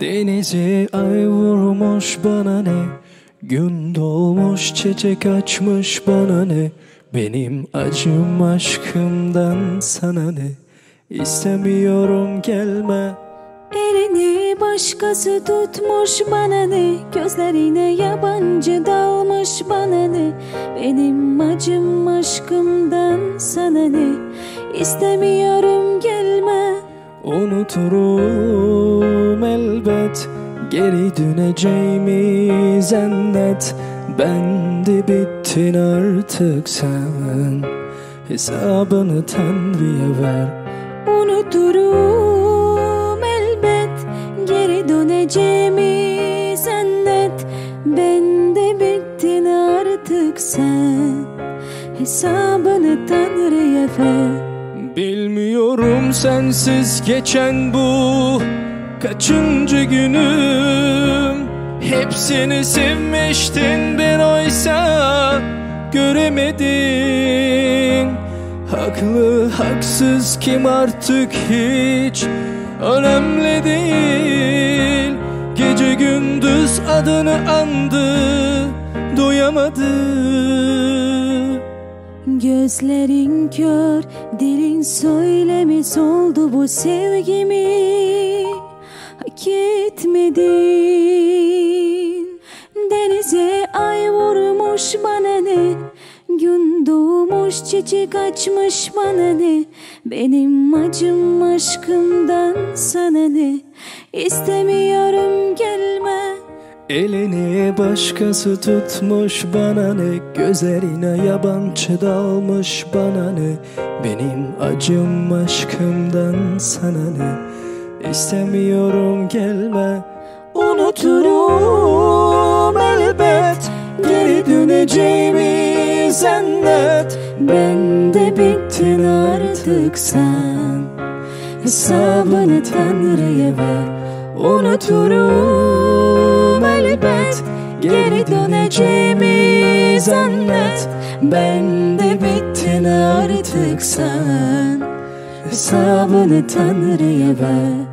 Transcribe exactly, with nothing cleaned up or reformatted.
Denize ay vurmuş bana ne, gün doğmuş çiçek açmış bana ne. Benim acım aşkımdan sana ne, İstemiyorum gelme. Elini başkası tutmuş bana ne, gözlerine yabancı dalmış bana ne. Benim acım aşkımdan sana ne, İstemiyorum gelme. Unuturum elbet, geri döneceğimi zannet. Ben de bittin artık sen, hesabını Tanrı'ya ver. Unuturum elbet, geri döneceğimi zannet. Ben de bittin artık sen, hesabını Tanrı'ya ver. Bilmiyorum sensiz geçen bu kaçıncı günüm. Hepsini sevmiştin ben oysa göremedin. Haklı haksız kim artık hiç önemli değil. Gece gündüz adını andı, doyamadı. Gözlerin kör, dilin söylemez oldu bu sevgimi. Hak etmedin. Denize ay vurmuş bana ne, gün doğmuş çiçek açmış bana ne. Benim acım aşkımdan sana ne, İstemiyorum gelme. Elini başkası tutmuş bana ne, gözlerine yabancı dalmış bana ne. Benim acım aşkımdan sana ne, İstemiyorum gelme. Unuturum elbet, geri döneceğimi zannet. Ben de bittin artık sen, hesabını Tanrı'ya ver. Unuturum elbet, geri döneceğimi zannet. Ben de bittin artık sen, hesabını Tanrı'ya ver.